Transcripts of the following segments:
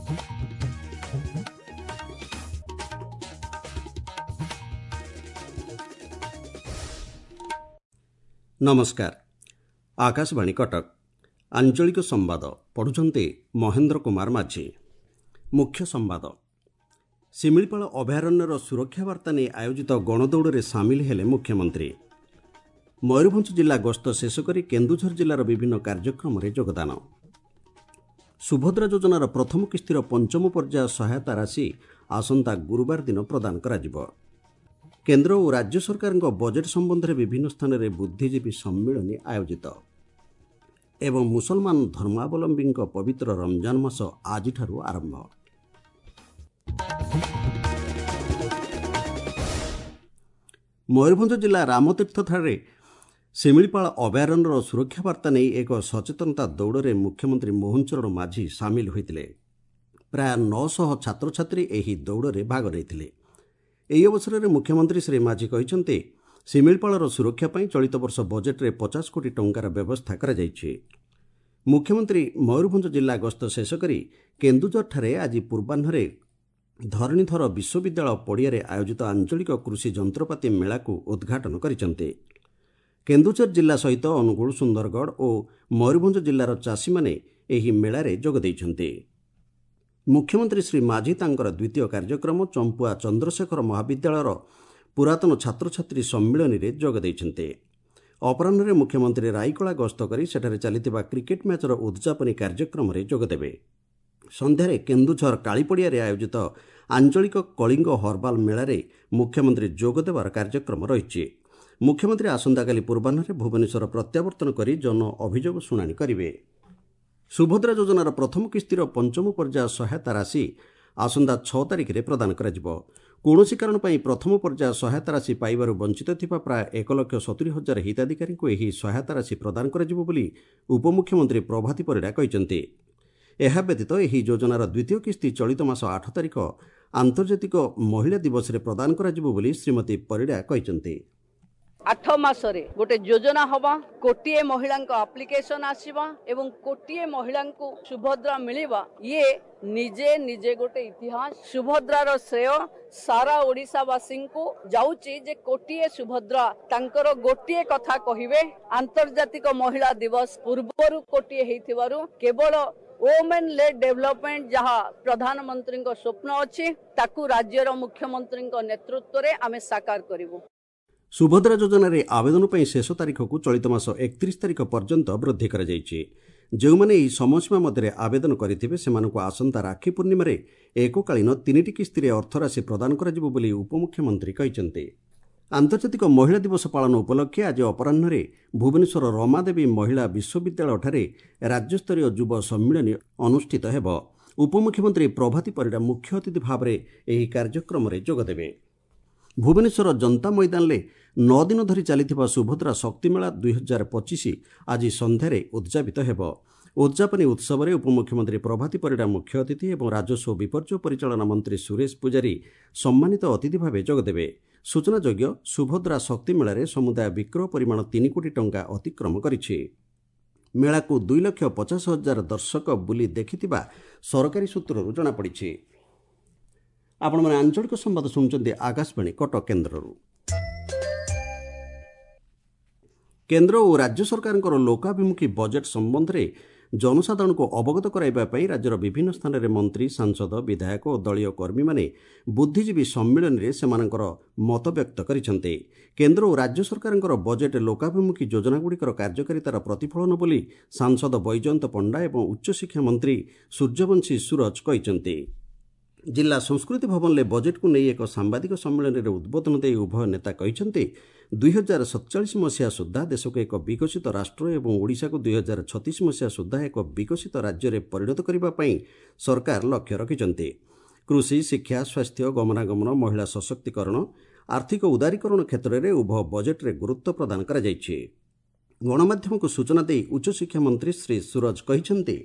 नमस्कार। आकाशवाणी कटक आंचलिक संवाद पढ़ुंटे महेन्द्र कुमार माझी। मुख्य संवाद शिमिळपाळ अभयारण्यर सुरक्षा वार्ता नहीं आयोजित गणदौड़े सामिल हेले मुख्यमंत्री। मयूरभंज जिला गस्त शेष कर केन्दुझर जिलार विभिन्न कार्यक्रम योगदान। सुभद्रा योजनार प्रथम किस्तिर पंचम पर्याय सहायता राशि आसंता गुरुवार दिन प्रदान करा। केन्द्र और राज्य सरकार बजेट संबंध में विभिन्न स्थान में बुद्धिजीवी सम्मेलन आयोजित। एवं मुसलमान धर्मावलंबी पवित्र रमजान मास आज आरंभ। मयूरभंज जिला रामतीर्थଠାରେ शिमिळपाळ अभयारण्यर सुरक्षा वार्ता नहीं एक सचेतनता दौड़ मुख्यमंत्री मोहन चरण माझी सामिल होते। प्राय 900 छात्र छात्री एही दौड़ भाग नहीं। ଏହି ଅବସରରେ ମୁଖ୍ୟମନ୍ତ୍ରୀ ଶ୍ରୀ ମାଝୀ କହିଛନ୍ତି ଶିମିଳପାଳର ସୁରକ୍ଷା ପାଇଁ ଚଳିତ ବର୍ଷ ବଜେଟ୍ରେ 50 କୋଟି ଟଙ୍କାର ବ୍ୟବସ୍ଥା କରାଯାଇଛି। ମୁଖ୍ୟମନ୍ତ୍ରୀ ମୟୂରଭଞ୍ଜ ଜିଲ୍ଲା ଗସ୍ତ ଶେଷ କରି କେନ୍ଦୁଝରଠାରେ ଆଜି ପୂର୍ବାହ୍ନରେ ଧରଣୀଧର ବିଶ୍ୱବିଦ୍ୟାଳୟ ପଡ଼ିଆରେ ଆୟୋଜିତ ଆଞ୍ଚଳିକ କୃଷି ଯନ୍ତ୍ରପାତି ମେଳାକୁ ଉଦ୍ଘାଟନ କରିଛନ୍ତି। କେନ୍ଦୁଝର ଜିଲ୍ଲା ସହିତ ଅନୁଗୁଳ, ସୁନ୍ଦରଗଡ଼ ଓ ମୟୂରଭଞ୍ଜ ଜିଲ୍ଲାର ଚାଷୀମାନେ ଏହି ମେଳାରେ ଯୋଗ ଦେଇଛନ୍ତି। मुख्यमंत्री श्री माझी तांकर द्वितीय कार्यक्रम चंपुआ चंद्रशेखर महाविद्यालयर पुरातन छात्र छात्री सम्मेलन में जोग देइछन्ते। अपराह्न मुख्यमंत्री रायकला गस्त कर सेठारे चलिथिबा क्रिकेट मैचर उद्यापनी कार्यक्रम में जोगदेवे। संध्यारे केन्दुझर कालीपड़िया आयोजित आंचलिक कलिंग हर्बाल मेलारे मुख्यमंत्री जोगदेवार कार्यक्रम रही। मुख्यमंत्री आसंताकाली पूर्वाह्न भुवनेश्वर प्रत्यावर्तन कर जन अभियोग शुणाणी करेंगे। सुभद्रा योजनार प्रथम किस्तिर पंचम पर्याय सहायता राशि आसंता 6 तारिख में प्रदान करा। कौनसी कारण प्रथम पर्याय सहायता राशि पाइबार वंचित थिबा प्राय 1,70,000 हिताधिकारी को यही सहायता राशि प्रदान करा बोली उपमुख्यमंत्री प्रभाती परिड़ा कहते। यह व्यतीत यही योजनार द्वितीय किस्ती चलित मास 8 तारिख आंतर्जातिक महिला दिवस में प्रदान करा बोली श्रीमती परिड़ा कहते। 8 मासरे गोटे योजना हवा, कोटिए महिला एप्लिकेशन आसीबा एवं कोटिए महिला को सुभद्रा मिलिबा। ये निजे निजे गोटे इतिहास। सुभद्रार श्रेय सारा ओडिशावासी को जाउची जे कोटिए सुभद्रा तांकर गोटिए कथा कहिबे। आंतर्जातिक महिला दिवस पूर्वरु कोटिए हेथिबारु केवल वोमेन लेड डेवलपमेंट जहाँ प्रधानमंत्री स्वप्न अच्छी ताकू राज्यर मुख्यमंत्री नेतृत्व में आमे साकार करिवु। सुभद्रा योजन आवेदन पर शेष तारीख को चलित मास 31 तारीख पर्यंत वृद्धि कर जो मैंने समयसीमा मध्य आवेदन करेंगे से आसंता राखी पूर्णिम एककालीन 3टी किस्ती अर्थराशि प्रदान कर उपमुख्यमंत्री कहते। आंतर्जातिक महिला दिवस पालन उपलक्षे आज अपराह्न भुवनेश्वर रमादेवी महिला विश्वविद्यालय राज्यस्तरीय युव सम्मेलन अनुष्ठित हेब। उपमुख्यमंत्री प्रभाती परिड़ा मुख्य अतिथि भाव में यह कार्यक्रम में जोगदेवे। भुवनेश्वर जनता मैदान में 9 दिन धरी चली सुभद्रा शक्तिमेला 2025 आज संध्यारे उद्यापित हेब। उद्यापनी उत्सव में उपमुख्यमंत्री प्रभाती परिड़ा मुख्य अतिथि और राजस्व विपर्यय परिचालना मंत्री सुरेश पूजारी सम्मानित अतिथि भाव जोगदेवे। सूचनायोग्य सुभद्रा शक्तिमेला समुदाय विक्रय परिमाण 3 कोटी टंका अतिक्रम करिछि। मेला को 2,50,000 दर्शक बुली देखिथिबा सरकारी सूत्रରୁ जଣାपड़िछि। आपण माने आंचलिक संवाद सुनुचंती आकाशवाणी कटक केन्द्रରୁ। केन्द्र और राज्य सरकार लोकाभिमुखी बजेट संबंध में जनसाधारण को अवगत कराइबा राज्यर विभिन्न स्थान में मंत्री, सांसद, विधायक और दलीय कर्मी माने बुद्धिजीवी सम्मेलन में सेमानकर मत व्यक्त करिसेंते। केन्द्र और राज्य सरकार बजेट लोकाभिमुखी योजनागुड़िकर कार्यकारितार प्रतिफलन बोली सांसद बैजयंत पंडा और उच्चशिक्षा मंत्री सूर्यवंशी सूरज कहते। जिला संस्कृति भवन में बजेट को नहीं एक सांबादिक सम्मेलन में उद्बोधन दे उभय नेता कहते 2047 मसीहा सुधा देश को एक विकसित राष्ट्र और ओडिशा को 2036 मसीहा सुधा एक विकसित राज्य में परिणत करने सरकार लक्ष्य रखिंटे। कृषि, शिक्षा, स्वास्थ्य, गमनागमन, महिला सशक्तिकरण, आर्थिक उदारीकरण क्षेत्र में उभय बजेट में गुरुत्व प्रदान करा जायछि। गणमाध्यम को सूचना दे उच्चशिक्षा मंत्री श्री सूरज कहते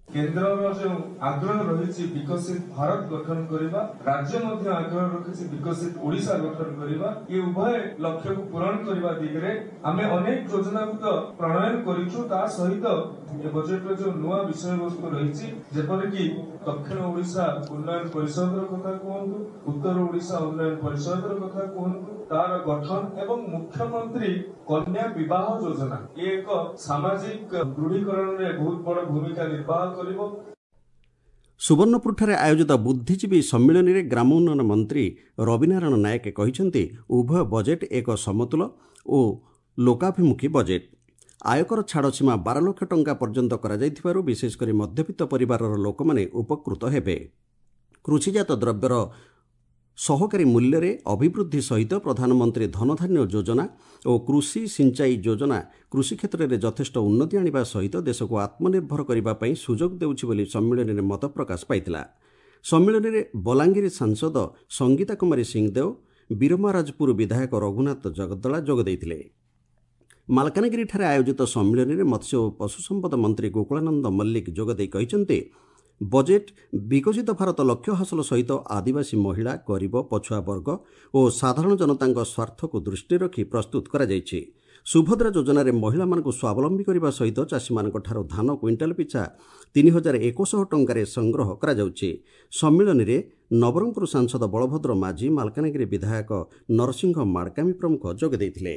केन्द्र जो आग्रह रही विकसित भारत गठन करने राज्य मध्य आग्रह रखी विकसित ओडिशा गठन करने ये उभय लक्ष्य को पूरण करने दिगरे आम अनेक योजना को प्रणयन करूँ सहित बजेट जो नुआ विषय वस्तु रही जेपरिक दक्षिण ओडिशा उन्नयन परिषद कथा कहतु उत्तर ओडिशा उन्नयन परिषद कथा कहतु तार गठन एवं मुख्यमंत्री कन्या विवाह योजना ये एक सामाजिक दृढ़ीकरण में बहुत बड़ भूमिका निर्वाह करिबो। सुवर्णपुरଠାରେ आयोजित बुद्धिजीवी ସମ୍ମିଳନୀରେ ଗ୍ରାମ ଉନ୍ନୟନ ମନ୍ତ୍ରୀ ରବିନାରାୟଣ ନାୟକ କହିଛନ୍ତି ଉଭୟ ବଜେଟ୍ ଏକ ସମତୁଲ ଓ ଲୋକାଭିମୁଖୀ ବଜେଟ୍। ଆୟକର ଛାଡ଼ ସୀମା 12 ଲକ୍ଷ ଟଙ୍କା ପର୍ଯ୍ୟନ୍ତ କରାଯାଇଥିବାରୁ ବିଶେଷକରି ମଧ୍ୟବିତ୍ତ ପରିବାରର ଲୋକମାନେ ଉପକୃତ ହେବେ। କୃଷିଜାତ ଦ୍ରବ୍ୟର ସହକାରୀ ମୂଲ୍ୟରେ ଅଭିବୃଦ୍ଧି ସହିତ ପ୍ରଧାନମନ୍ତ୍ରୀ ଧନଧାନ୍ୟ ଯୋଜନା ଓ କୃଷି ସିଞ୍ଚାଇ ଯୋଜନା କୃଷି କ୍ଷେତ୍ରରେ ଯଥେଷ୍ଟ ଉନ୍ନତି ଆଣିବା ସହିତ ଦେଶକୁ ଆତ୍ମନିର୍ଭର କରିବା ପାଇଁ ସୁଯୋଗ ଦେଉଛି ବୋଲି ସମ୍ମିଳନୀରେ ମତ ପ୍ରକାଶ ପାଇଥିଲା। ସମ୍ମିଳନୀରେ ବଲାଙ୍ଗୀର ସାଂସଦ ସଙ୍ଗୀତା କୁମାରୀ ସିଂଦେଓ ବୀରମହାରାଜପୁର ବିଧାୟକ ରଘୁନାଥ ଜଗଦ୍ଦଳା ଯୋଗ ଦେଇଥିଲେ। ମାଲକାନଗିରିଠାରେ ଆୟୋଜିତ ସମ୍ମିଳନୀରେ ମତ୍ସ୍ୟ ଓ ପଶୁ ସମ୍ପଦ ମନ୍ତ୍ରୀ ଗୋକୁଳାନନ୍ଦ ମଲ୍ଲିକ ଯୋଗଦେଇ କହିଛନ୍ତି ବଜେଟ୍ ବିକଶିତ ଭାରତ ଲକ୍ଷ୍ୟ ହାସଲ ସହିତ ଆଦିବାସୀ ମହିଳା ଗରିବ ପଛୁଆ ବର୍ଗ ଓ ସାଧାରଣ ଜନତାଙ୍କ ସ୍ୱାର୍ଥକୁ ଦୃଷ୍ଟିରେ ରଖି ପ୍ରସ୍ତୁତ କରାଯାଇଛି। ସୁଭଦ୍ରା ଯୋଜନାରେ ମହିଳାମାନଙ୍କୁ ସ୍ୱାବଲମ୍ବୀ କରିବା ସହିତ ଚାଷୀମାନଙ୍କଠାରୁ ଧାନ କ୍ୱିଣ୍ଟାଲ ପିଛା 3100 ଟଙ୍କାରେ ସଂଗ୍ରହ କରାଯାଉଛି। ସମ୍ମିଳନୀରେ ନବରଙ୍ଗପୁର ସାଂସଦ ବଳଭଦ୍ର ମାଝୀ ମାଲକାନଗିରି ବିଧାୟକ ନରସିଂହ ମାଡକାମୀ ପ୍ରମୁଖ ଯୋଗ ଦେଇଥିଲେ।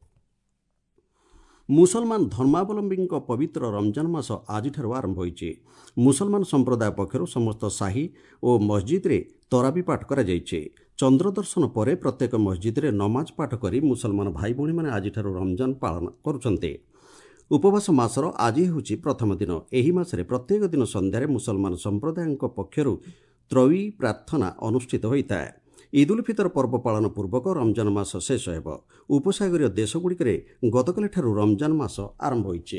ମୁସଲମାନ ଧର୍ମାବଲମ୍ବୀଙ୍କ ପବିତ୍ର ରମଜାନ ମାସ ଆଜିଠାରୁ ଆରମ୍ଭ ହୋଇଛି। ମୁସଲମାନ ସମ୍ପ୍ରଦାୟ ପକ୍ଷରୁ ସମସ୍ତ ସାହି ଓ ମସଜିଦରେ ତରାବି ପାଠ କରାଯାଇଛି। ଚନ୍ଦ୍ରଦର୍ଶନ ପରେ ପ୍ରତ୍ୟେକ ମସଜିଦରେ ନମାଜ ପାଠ କରି ମୁସଲମାନ ଭାଇ ଭଉଣୀମାନେ ଆଜିଠାରୁ ରମଜାନ ପାଳନ କରୁଛନ୍ତି। ଉପବାସ ମାସର ଆଜି ହେଉଛି ପ୍ରଥମ ଦିନ। ଏହି ମାସରେ ପ୍ରତ୍ୟେକ ଦିନ ସନ୍ଧ୍ୟାରେ ମୁସଲମାନ ସମ୍ପ୍ରଦାୟଙ୍କ ପକ୍ଷରୁ ତ୍ରୟୀ ପ୍ରାର୍ଥନା ଅନୁଷ୍ଠିତ ହୋଇଥାଏ। ଇଦ୍ ଉଲ୍ ଫିତର ପର୍ବ ପାଳନ ପୂର୍ବକ ରମଜାନ ମାସ ଶେଷ ହେବ। ଉପସାଗରୀୟ ଦେଶଗୁଡ଼ିକରେ ଗତକାଲିଠାରୁ ରମଜାନ ମାସ ଆରମ୍ଭ ହୋଇଛି।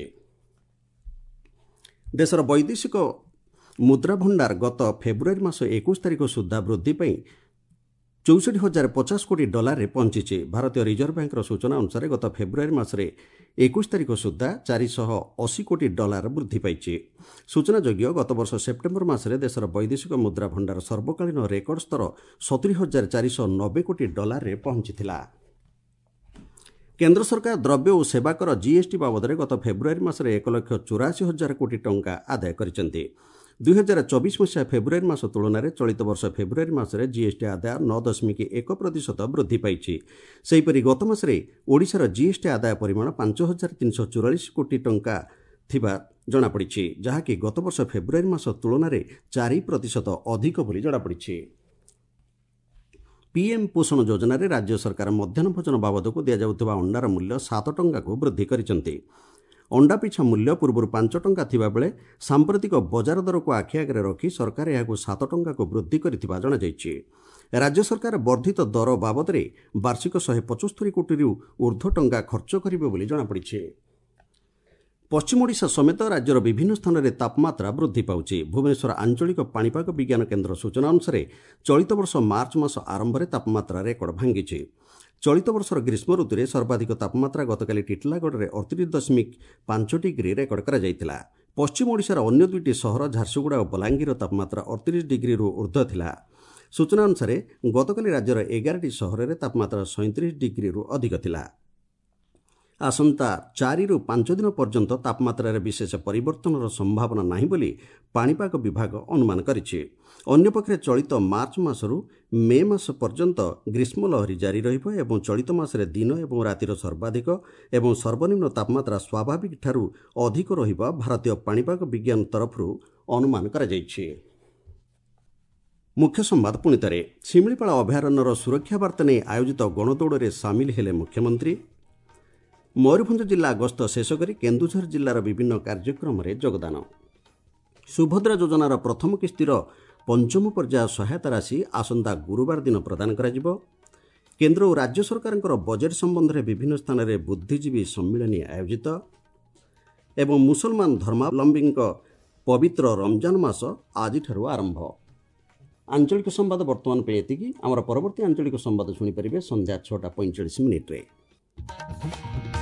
ଦେଶର ବୈଦେଶିକ ମୁଦ୍ରା ଭଣ୍ଡାର ଗତ ଫେବୃଆରୀ ମାସ 21 ତାରିଖ ସୁଦ୍ଧା ବୃଦ୍ଧି ପାଇଁ 64,050 କୋଟି ଡଲାରରେ ପହଞ୍ଚିଛି। ଭାରତୀୟ ରିଜର୍ଭ ବ୍ୟାଙ୍କର ସୂଚନା ଅନୁସାରେ ଗତ ଫେବୃଆରୀ ମାସରେ 21 ତାରିଖ ସୁଦ୍ଧା 480 କୋଟି ଡଲାର ବୃଦ୍ଧି ପାଇଛି। ସୂଚନାଯୋଗ୍ୟ ଗତବର୍ଷ ସେପ୍ଟେମ୍ବର ମାସରେ ଦେଶର ବୈଦେଶିକ ମୁଦ୍ରା ଭଣ୍ଡାର ସର୍ବକାଳୀନ ରେକର୍ଡ ସ୍ତର 70,490 କୋଟି ଡଲାରରେ ପହଞ୍ଚିଥିଲା। କେନ୍ଦ୍ର ସରକାର ଦ୍ରବ୍ୟ ଓ ସେବାକର ଜିଏସ୍ଟି ବାବଦରେ ଗତ ଫେବୃଆରୀ ମାସରେ 1,84,000 କୋଟି ଟଙ୍କା ଆଦାୟ କରିଛନ୍ତି। 2024 ମସିହା ଫେବୃଆରୀ ମାସ ତୁଳନାରେ ଚଳିତ ବର୍ଷ ଫେବୃଆରୀ ମାସରେ ଜିଏସ୍ଟି ଆଦାୟ 9.1% ବୃଦ୍ଧି ପାଇଛି। ସେହିପରି ଗତ ମାସରେ ଓଡ଼ିଶାର ଜିଏସ୍ଟି ଆଦାୟ ପରିମାଣ 5,344 କୋଟି ଟଙ୍କା ଥିବା ଜଣାପଡ଼ିଛି, ଯାହାକି ଗତବର୍ଷ ଫେବୃଆରୀ ମାସ ତୁଳନାରେ 4% ଅଧିକ ବୋଲି ଜଣାପଡ଼ିଛି। ପିଏମ୍ ପୋଷଣ ଯୋଜନାରେ ରାଜ୍ୟ ସରକାର ମଧ୍ୟାହ୍ନ ଭୋଜନ ବାବଦକୁ ଦିଆଯାଉଥିବା ଅଣ୍ଡାର ମୂଲ୍ୟ 7 ଟଙ୍କାକୁ ବୃଦ୍ଧି କରିଛନ୍ତି। ଅଣ୍ଡା ପିଛା ମୂଲ୍ୟ ପୂର୍ବରୁ 5 ଟଙ୍କା ଥିବାବେଳେ ସାମ୍ପ୍ରତିକ ବଜାର ଦରକୁ ଆଖି ଆଗରେ ରଖି ସରକାର ଏହାକୁ 7 ଟଙ୍କାକୁ ବୃଦ୍ଧି କରିଥିବା ଜଣାଯାଇଛି। ରାଜ୍ୟ ସରକାର ବର୍ଦ୍ଧିତ ଦର ବାବଦରେ ବାର୍ଷିକ 175 କୋଟିରୁ ଊର୍ଦ୍ଧ୍ୱ ଟଙ୍କା ଖର୍ଚ୍ଚ କରିବେ ବୋଲି ଜଣାପଡ଼ିଛି। ପଶ୍ଚିମ ଓଡ଼ିଶା ସମେତ ରାଜ୍ୟର ବିଭିନ୍ନ ସ୍ଥାନରେ ତାପମାତ୍ରା ବୃଦ୍ଧି ପାଉଛି। ଭୁବନେଶ୍ୱର ଆଞ୍ଚଳିକ ପାଣିପାଗ ବିଜ୍ଞାନ କେନ୍ଦ୍ର ସୂଚନା ଅନୁସାରେ ଚଳିତ ବର୍ଷ ମାର୍ଚ୍ଚ ମାସ ଆରମ୍ଭରେ ତାପମାତ୍ରା ରେକର୍ଡ ଭାଙ୍ଗିଛି। ଚଳିତ ବର୍ଷର ଗ୍ରୀଷ୍ମ ଋତୁରେ ସର୍ବାଧିକ ତାପମାତ୍ରା ଗତକାଲି ଟିଟିଲାଗଡ଼ରେ 38.5 ଡିଗ୍ରୀ ରେକର୍ଡ କରାଯାଇଥିଲା। ପଶ୍ଚିମ ଓଡ଼ିଶାର ଅନ୍ୟ ଦୁଇଟି ସହର ଝାରସୁଗୁଡ଼ା ଓ ବଲାଙ୍ଗୀରର ତାପମାତ୍ରା 38 ଡିଗ୍ରୀରୁ ଉର୍ଦ୍ଧ୍ୱ ଥିଲା। ସୂଚନା ଅନୁସାରେ ଗତକାଲି ରାଜ୍ୟର 11ଟି ସହରରେ ତାପମାତ୍ରା 37 ଡିଗ୍ରୀରୁ ଅଧିକ ଥିଲା। ଆସନ୍ତା 4ରୁ 5 ଦିନ ପର୍ଯ୍ୟନ୍ତ ତାପମାତ୍ରାରେ ବିଶେଷ ପରିବର୍ତ୍ତନର ସମ୍ଭାବନା ନାହିଁ ବୋଲି ପାଣିପାଗ ବିଭାଗ ଅନୁମାନ କରିଛି। ଅନ୍ୟପକ୍ଷରେ ଚଳିତ ମାର୍ଚ୍ଚ ମାସରୁ ମେ ମାସ ପର୍ଯ୍ୟନ୍ତ ଗ୍ରୀଷ୍ମ ଲହରୀ ଜାରି ରହିବ ଏବଂ ଚଳିତ ମାସରେ ଦିନ ଏବଂ ରାତିର ସର୍ବାଧିକ ଏବଂ ସର୍ବନିମ୍ନ ତାପମାତ୍ରା ସ୍ୱାଭାବିକ ଠାରୁ ଅଧିକ ରହିବା ଭାରତୀୟ ପାଣିପାଗ ବିଜ୍ଞାନ ତରଫରୁ ଅନୁମାନ କରାଯାଇଛି। ମୁଖ୍ୟ ସମ୍ବାଦ ପୁଣିଥରେ। ଶିମିଳିପାଳ ଅଭୟାରଣ୍ୟର ସୁରକ୍ଷା ବାର୍ତ୍ତା ନେଇ ଆୟୋଜିତ ଗଣଦୌଡ଼ରେ ସାମିଲ ହେଲେ ମୁଖ୍ୟମନ୍ତ୍ରୀ। ମୟୂରଭଞ୍ଜ ଜିଲ୍ଲା ଗସ୍ତ ଶେଷ କରି କେନ୍ଦୁଝର ଜିଲ୍ଲାର ବିଭିନ୍ନ କାର୍ଯ୍ୟକ୍ରମରେ ଯୋଗଦାନ। ସୁଭଦ୍ରା ଯୋଜନାର ପ୍ରଥମ କିସ୍ତିର 5ମ ପର୍ଯ୍ୟାୟ ସହାୟତା ରାଶି ଆସନ୍ତା ଗୁରୁବାର ଦିନ ପ୍ରଦାନ କରାଯିବ। କେନ୍ଦ୍ର ଓ ରାଜ୍ୟ ସରକାରଙ୍କର ବଜେଟ୍ ସମ୍ବନ୍ଧରେ ବିଭିନ୍ନ ସ୍ଥାନରେ ବୁଦ୍ଧିଜୀବୀ ସମ୍ମିଳନୀ ଆୟୋଜିତ ଏବଂ ମୁସଲମାନ ଧର୍ମାବଲମ୍ବୀଙ୍କ ପବିତ୍ର ରମଜାନ ମାସ ଆଜିଠାରୁ ଆରମ୍ଭ। ଆଞ୍ଚଳିକ ସମ୍ବାଦ ବର୍ତ୍ତମାନ ପାଇଁ ଏତିକି। ଆମର ପରବର୍ତ୍ତୀ ଆଞ୍ଚଳିକ ସମ୍ବାଦ ଶୁଣିପାରିବେ ସନ୍ଧ୍ୟା 6:45 ମିନିଟ୍ରେ।